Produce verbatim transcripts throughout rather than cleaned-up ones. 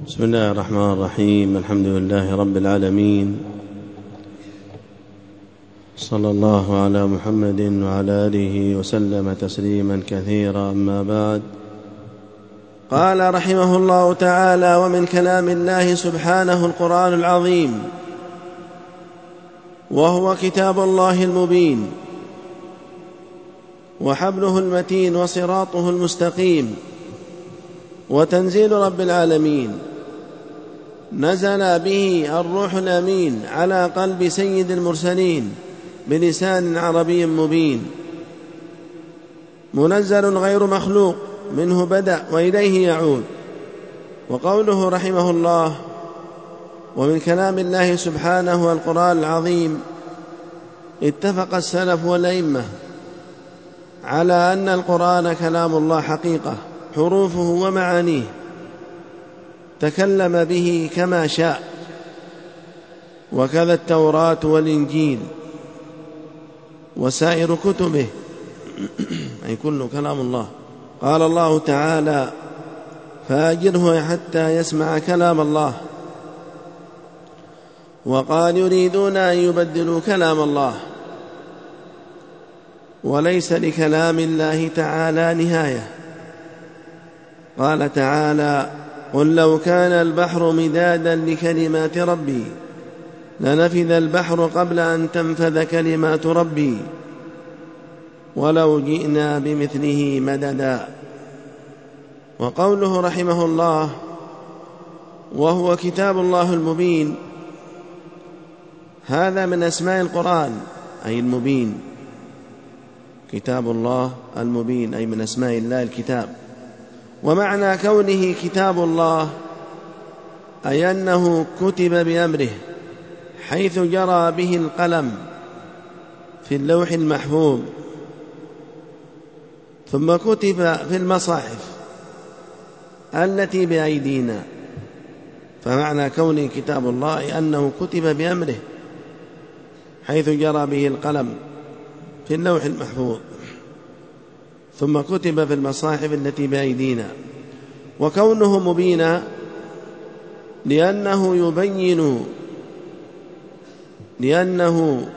بسم الله الرحمن الرحيم. الحمد لله رب العالمين، صلى الله على محمد وعلى آله وسلم تسليما كثيرا. أما بعد، قال رحمه الله تعالى: ومن كلام الله سبحانه القرآن العظيم، وهو كتاب الله المبين وحبله المتين وصراطه المستقيم وتنزيل رب العالمين، نزل به الروح الأمين على قلب سيد المرسلين بلسان عربي مبين، منزل غير مخلوق، منه بدأ وإليه يعود. وقوله رحمه الله: ومن كلام الله سبحانه القرآن العظيم، اتفق السلف والأئمة على أن القرآن كلام الله حقيقة، حروفه ومعانيه، تكلم به كما شاء، وكذا التوراة والإنجيل وسائر كتبه أي كله كلام الله. قال الله تعالى: فأجره حتى يسمع كلام الله. وقال: يريدون أن يبدلوا كلام الله، وليس لكلام الله تعالى نهاية. قال تعالى: قل لو كان البحر مدادا لكلمات ربي لنفذ البحر قبل أن تنفذ كلمات ربي ولو جئنا بمثله مددا. وقوله رحمه الله: وهو كتاب الله المبين، هذا من أسماء القرآن أي المبين، كتاب الله المبين أي من أسماء الله الكتاب. ومعنى كونه كتاب الله أي أنه كتب بأمره، حيث جرى به القلم في اللوح المحفوظ، ثم كتب في المصاحف التي بأيدينا. فمعنى كونه كتاب الله أي أنه كتب بأمره، حيث جرى به القلم في اللوح المحفوظ، ثم كتب في المصاحف التي بأيدينا. وكونه مبينا لأنه يبين لأنه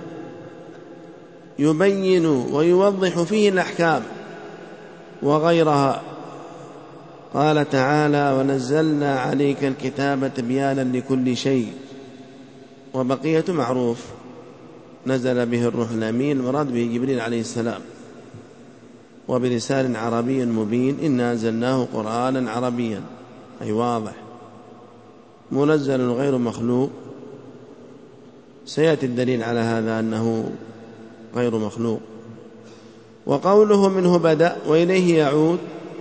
يبين ويوضح فيه الأحكام وغيرها. قال تعالى: ونزلنا عليك الكتاب تبيانا لكل شيء. وبقية معروف، نزل به الروح الأمين، مراد به جبريل عليه السلام، وبلسان عربي مبين، إنا أنزلناه قرآنا عربيا أي واضح، منزل غير مخلوق. سيأتي الدليل على هذا أنه غير مخلوق. وقوله منه بدأ وإليه يعود،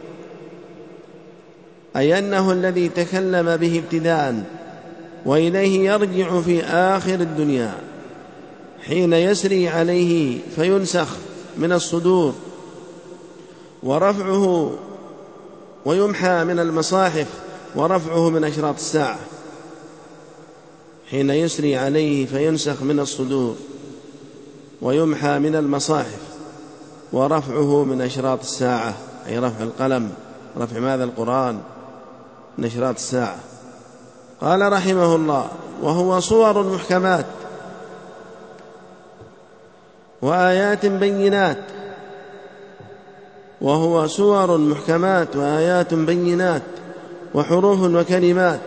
أي أنه الذي تكلم به ابتداء، وإليه يرجع في آخر الدنيا حين يسري عليه فينسخ من الصدور، ورفعه ويمحى من المصاحف، ورفعه من أشراط الساعة. حين يسري عليه فينسخ من الصدور ويمحى من المصاحف، ورفعه من أشراط الساعة أي رفع القلم، رفع ماذا؟ القرآن، من أشراط الساعة. قال رحمه الله: وهو صور محكمات وآيات بينات. وهو صور محكمات وآيات بينات وحروف وكلمات،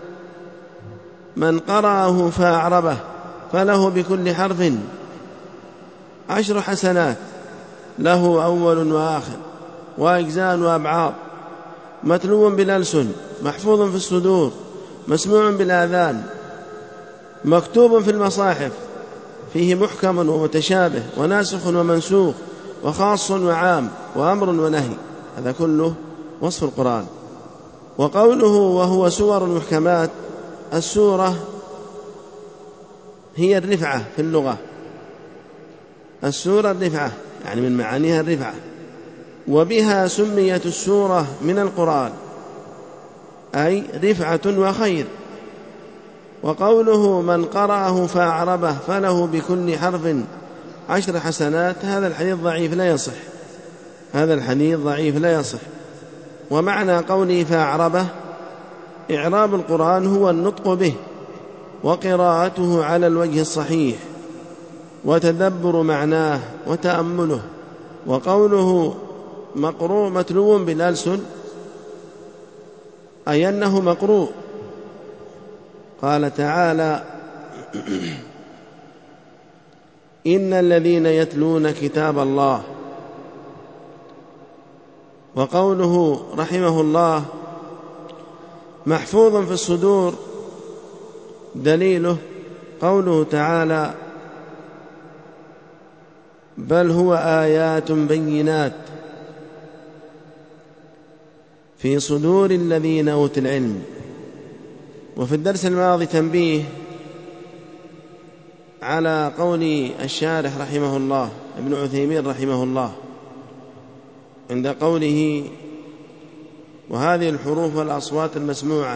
من قرأه فأعربه فله بكل حرف عشر حسنات، له أول وآخر وأجزاء وأبعاض، متلو بالألسن، محفوظ في الصدور، مسموع بالآذان، مكتوب في المصاحف، فيه محكم ومتشابه وناسخ ومنسوخ وخاص وعام وأمر ونهي. هذا كله وصف القرآن. وقوله وهو سور محكمات، السورة هي الرفعة في اللغة، السورة الرفعة، يعني من معانيها الرفعة، وبها سميت السورة من القرآن، أي رفعة وخير. وقوله من قرأه فأعربه فله بكل حرف عشر حسنات، هذا الحديث ضعيف لا يصح، هذا الحديث ضعيف لا يصح. ومعنى قوله فأعربه إعراب القرآن هو النطق به وقراءته على الوجه الصحيح وتدبر معناه وتأمله. وقوله مقروء متلو بالألسن أي أنه مقروء. قال تعالى إن الذين يتلون كتاب الله. وقوله رحمه الله محفوظ في الصدور دليله قوله تعالى بل هو آيات بينات في صدور الذين أوتوا العلم. وفي الدرس الماضي تنبيه على قول الشارح رحمه الله ابن عثيمين رحمه الله عند قوله وهذه الحروف والأصوات المسموعة.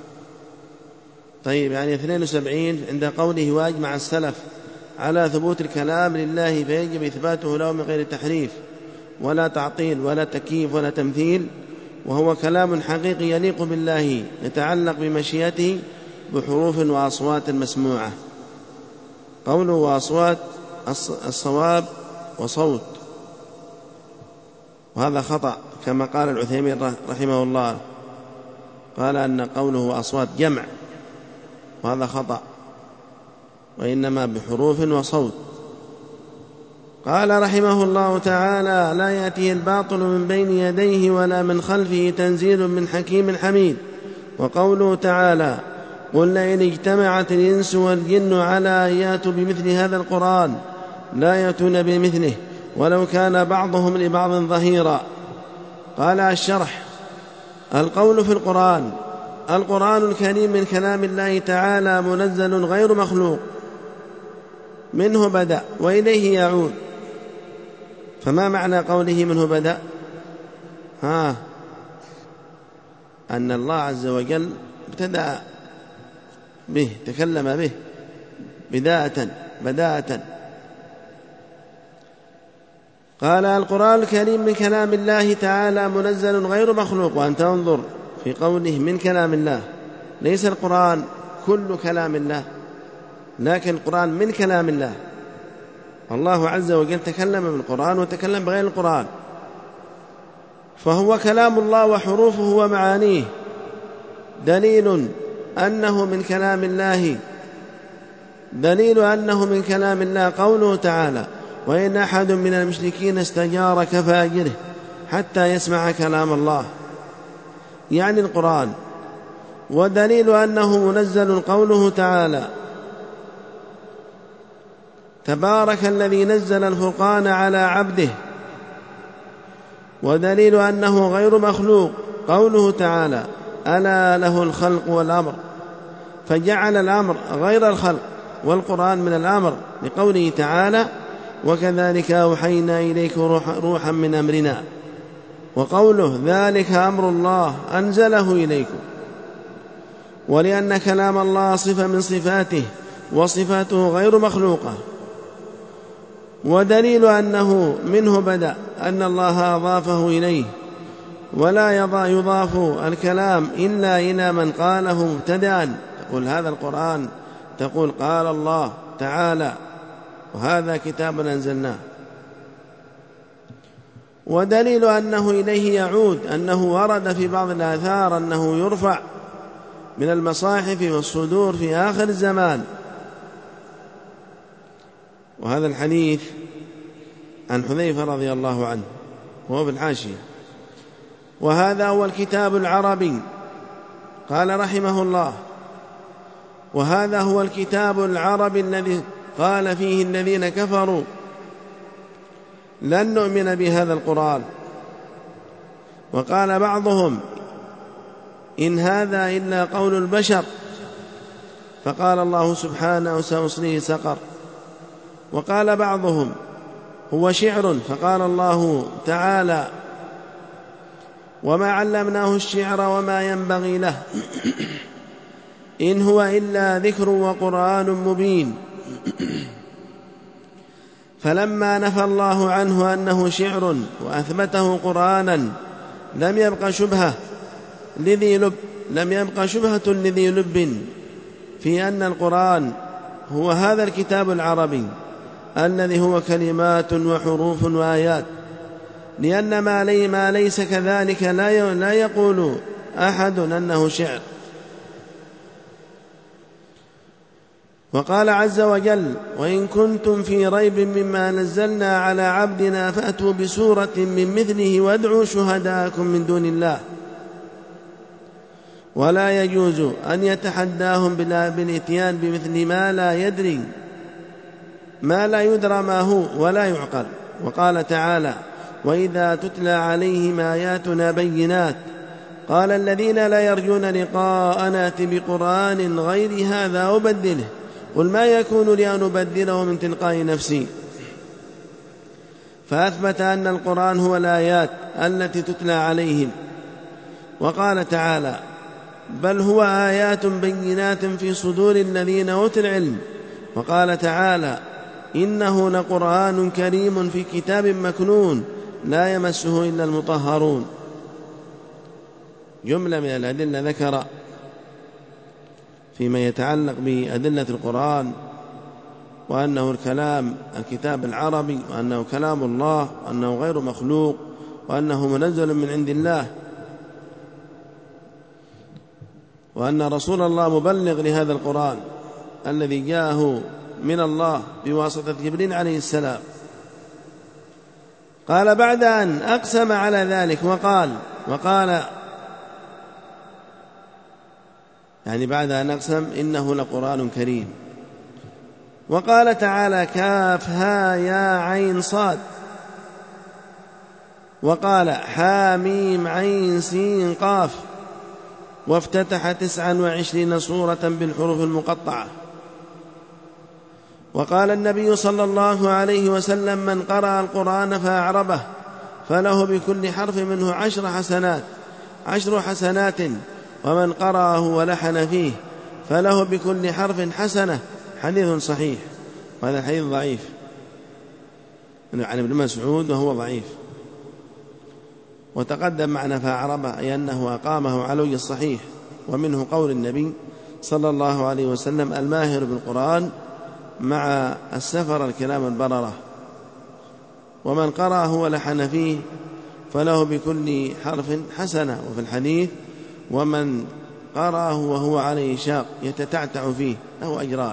طيب يعني اثنين وسبعين عند قوله واجمع السلف على ثبوت الكلام لله فيجب إثباته له من غير تحريف ولا تعطيل ولا تكييف ولا تمثيل، وهو كلام حقيقي يليق بالله يتعلق بمشيئته بحروف وأصوات مسموعة. قوله وأصوات الصواب وصوت، وهذا خطأ كما قال العثيمين رحمه الله، قال أن قوله أصوات جمع، وهذا خطأ، وإنما بحروف وصوت. قال رحمه الله تعالى لا يأتيه الباطل من بين يديه ولا من خلفه تنزيل من حكيم حميد. وقوله تعالى قل لئن اجتمعت الإنس والجن على أن يأتوا بمثل هذا القرآن لا يأتون بمثله ولو كان بعضهم لبعض ظهيرا. قال الشرح القول في القرآن القرآن الكريم من كلام الله تعالى منزل غير مخلوق، منه بدأ وإليه يعود. فما معنى قوله منه بدأ؟ ها أن الله عز وجل ابتدأ به، تكلم به بداءة بداءة. قال القرآن الكريم من كلام الله تعالى منزل غير مخلوق. وأن تنظر في قوله من كلام الله، ليس القرآن كل كلام الله، لكن القرآن من كلام الله. الله عز وجل تكلم بالقرآن وتكلم بغير القرآن، فهو كلام الله وحروفه ومعانيه دليل أنه من كلام الله. دليل أنه من كلام الله قوله تعالى وإن أحد من المشركين استجارك فأجره حتى يسمع كلام الله، يعني القرآن. ودليل أنه منزل قوله تعالى تبارك الذي نزل الفرقان على عبده. ودليل أنه غير مخلوق قوله تعالى ألا له الخلق والأمر، فجعل الأمر غير الخلق والقرآن من الأمر لقوله تعالى وكذلك أوحينا إليك روحا من أمرنا. وقوله ذلك أمر الله أنزله إليكم، ولأن كلام الله صفة من صفاته وصفاته غير مخلوقة. ودليل أنه منه بدأ أن الله أضافه إليه، ولا يضاف الكلام إلا إلى من قاله مبتدأ. تقول هذا القرآن، تقول قال الله تعالى وهذا كتاب أنزلناه. ودليل أنه إليه يعود أنه ورد في بعض الآثار أنه يرفع من المصاحف والصدور في آخر الزمان. وهذا الحديث عن حذيفة رضي الله عنه وهو في الحاشية. وهذا هو الكتاب العربي. قال رحمه الله وهذا هو الكتاب العربي الذي قال فيه الذين كفروا لن نؤمن بهذا القرآن. وقال بعضهم إن هذا إلا قول البشر، فقال الله سبحانه سأصليه سقر. وقال بعضهم هو شعر، فقال الله تعالى وما علمناه الشعر وما ينبغي له إن هو إلا ذكر وقرآن مبين. فلما نفى الله عنه أنه شعر وأثبته قرآنا لم يبق شبهة لذي لب لم يبق شبهة لذي لب في أن القرآن هو هذا الكتاب العربي الذي هو كلمات وحروف وآيات، لأن ما, لي ما ليس كذلك لا يقول أحد أنه شعر. وقال عز وجل: وإن كنتم في ريب مما نزلنا على عبدنا فأتوا بسورة من مثله وادعوا شهداءكم من دون الله. ولا يجوز أن يتحداهم بالإتيان بمثل ما لا يدري ما لا يدرى ما هو ولا يعقل. وقال تعالى: وإذا تتلى عليهم آياتنا بينات قال الذين لا يرجون لقاءنا ائت بقرآن غير هذا أبدله قل ما يكون لي أن أبدله من تلقاء نفسي. فأثبت أن القرآن هو الآيات التي تتلى عليهم. وقال تعالى: بل هو آيات بينات في صدور الذين أوتوا العلم. وقال تعالى: إنه لقرآن كريم في كتاب مكنون لا يمسه إلا المطهرون. جملة من الأدلة ذكر فيما يتعلق بأدلة القرآن، وأنه الكلام الكتاب العربي، وأنه كلام الله، وأنه غير مخلوق، وأنه منزل من عند الله، وأن رسول الله مبلغ لهذا القرآن الذي جاءه من الله بواسطة جبريل عليه السلام. قال بعد أن أقسم على ذلك وقال وقال يعني بعد أن أقسم إنه لقرآن كريم. وقال تعالى: كاف ها يا عين صاد. وقال: حاميم عين سين قاف. وافتتح تسعا وعشرين سورة بالحروف المقطعة. وقال النبي صلى الله عليه وسلم: من قرأ القرآن فأعربه فله بكل حرف منه عشر حسنات عشر حسنات ومن قرأه ولحن فيه فله بكل حرف حسنة. حديث صحيح، وهذا الحديث ضعيف عن ابن مسعود وهو ضعيف. وتقدم معنى فأعربه أي أنه أقامه على وجه الصحيح. ومنه قول النبي صلى الله عليه وسلم: الماهر بالقرآن مع السفر الكلام البررة. ومن قرأه ولحن فيه فله بكل حرف حسنة. وفي الحديث: ومن قرأه وهو عليه شاق يتتعتع فيه له أجران.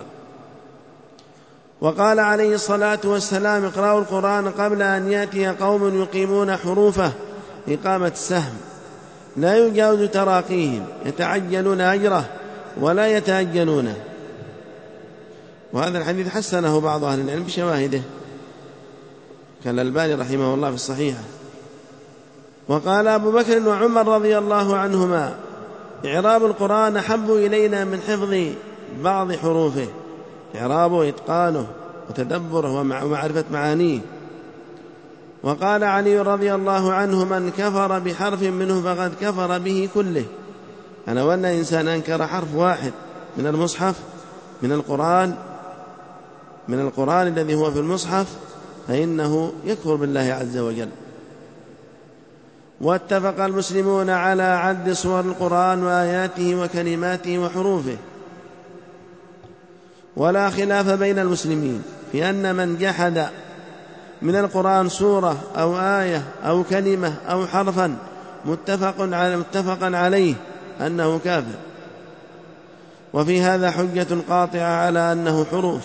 وقال عليه الصلاة والسلام: اقرأوا القرآن قبل أن يأتي قوم يقيمون حروفه إقامة السهم لا يجاوز تراقيهم يتعجلون أجره ولا يتأجلونه. وهذا الحديث حسنه بعض أهل العلم بشواهده كالألباني رحمه الله في الصحيحة. وقال أبو بكر وعمر رضي الله عنهما: إعراب القرآن أحب إلينا من حفظ بعض حروفه، إعرابه إتقانه وتدبره ومعرفة معانيه. وقال علي رضي الله عنه: من كفر بحرف منه فقد كفر به كله. أنا وأن إنسان أنكر حرف واحد من المصحف من القرآن من القرآن الذي هو في المصحف فإنه يكفر بالله عز وجل. واتفق المسلمون على عد سور القرآن وآياته وكلماته وحروفه، ولا خلاف بين المسلمين في أن من جحد من القرآن سورة أو آية أو كلمة أو حرفا متفق على متفقا عليه أنه كافر. وفي هذا حجة قاطعة على أنه حروف.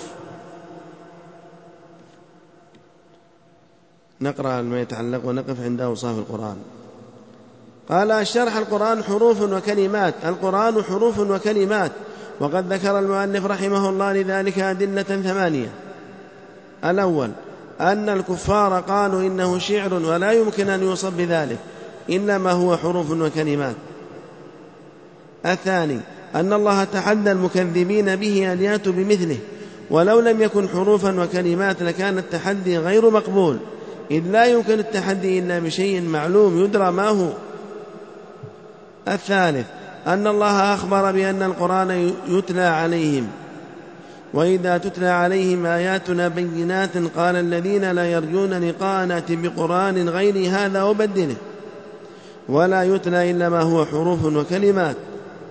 نقرأ ما يتعلق ونقف عند أوصاف القرآن. قال: الشرح: القرآن حروف وكلمات. القرآن حروف وكلمات. وقد ذكر المؤلف رحمه الله لذلك أدلة ثمانية. الأول: أن الكفار قالوا إنه شعر ولا يمكن أن يوصف بذلك إنما هو حروف وكلمات. الثاني: أن الله تحدى المكذبين به أن يأتوا بمثله، ولو لم يكن حروفا وكلمات لكان التحدي غير مقبول، إذ لا يمكن التحدي إلا بشيء معلوم يدرى ما هو. الثالث: أن الله أخبر بأن القرآن يتلى عليهم، وإذا تتلى عليهم آياتنا بينات قال الذين لا يرجون لقاءنا ائت بقرآن غير هذا وبدله، ولا يتلى إلا ما هو حروف وكلمات.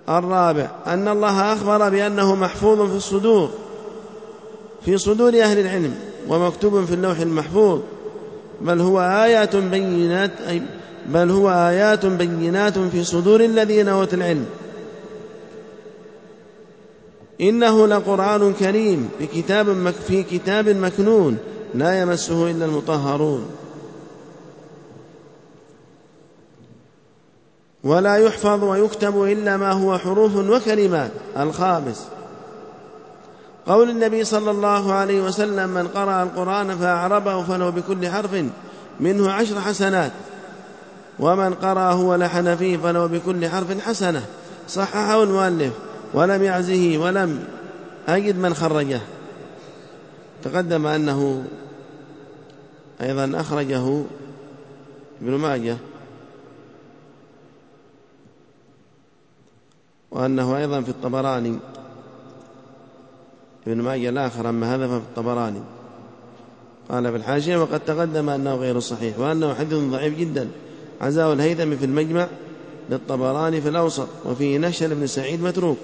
الرابع أن الله أخبر بأنه محفوظ في الصدور في صدور أهل العلم ومكتوب في اللوح المحفوظ، بل هو آيات بينات بل هو آيات بينات في صدور الذين أوتوا العلم. إنه لقرآن كريم في كتاب, مك في كتاب مكنون لا يمسه إلا المطهرون، ولا يحفظ ويكتب إلا ما هو حروف وكلمات. الخامس قول النبي صلى الله عليه وسلم: من قرأ القرآن فأعربه فله بكل حرف منه عشر حسنات، ومن قرأه ولحن فيه فله بكل حرف حسنة. صححه المؤلف ولم يعزه ولم أجد من خرجه. تقدم أنه أيضا أخرجه ابن ماجه، وأنه أيضا في الطبراني. ابن ماجه الآخر أما هذا ففي الطبراني قال في الحاشية: وقد تقدم أنه غير صحيح، وأنه حديث ضعيف جدا. عزاه الهيثمي في المجمع للطبراني في الأوسط، وفيه نشر بن سعيد متروك.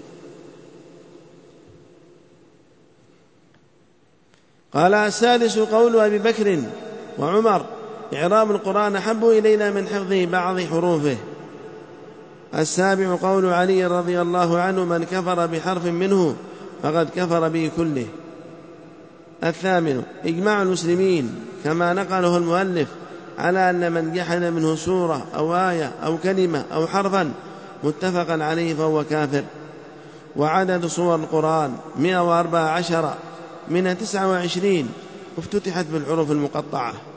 قال: السادس قول أبي بكر وعمر: إعراب القرآن أحب إلينا من حفظ بعض حروفه. السابع قول علي رضي الله عنه: من كفر بحرف منه فقد كفر به كله. الثامن إجماع المسلمين كما نقله المؤلف على أن من جحد منه سورة أو آية أو كلمة أو حرفا متفقا عليه فهو كافر. وعدد سور القرآن مئة وأربع عشر من تسعة وعشرين، وافتتحت بالحروف المقطعة.